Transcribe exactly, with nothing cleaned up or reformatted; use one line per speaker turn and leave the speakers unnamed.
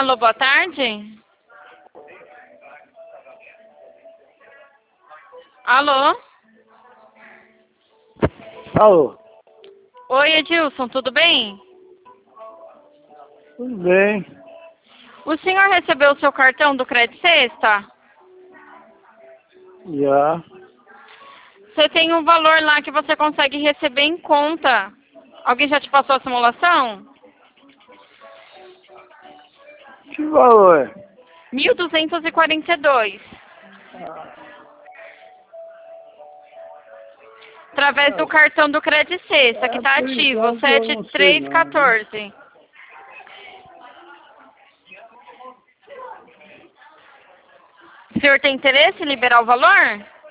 Alô, boa tarde. Alô?
Alô,
Oi, Edilson, tudo bem?
tudo bem?
O senhor recebeu o seu cartão do Crédito Sexta?
Já.
Você tem um valor lá que você consegue receber em conta. Alguém já te passou a simulação?
Que valor?
mil duzentos e quarenta e dois. Através do cartão do Crédito Sexta, que
É,
está
por
ativo,
enquanto eu
sete
não sei
três
não, viu?
quatorze. O senhor tem interesse em liberar o valor?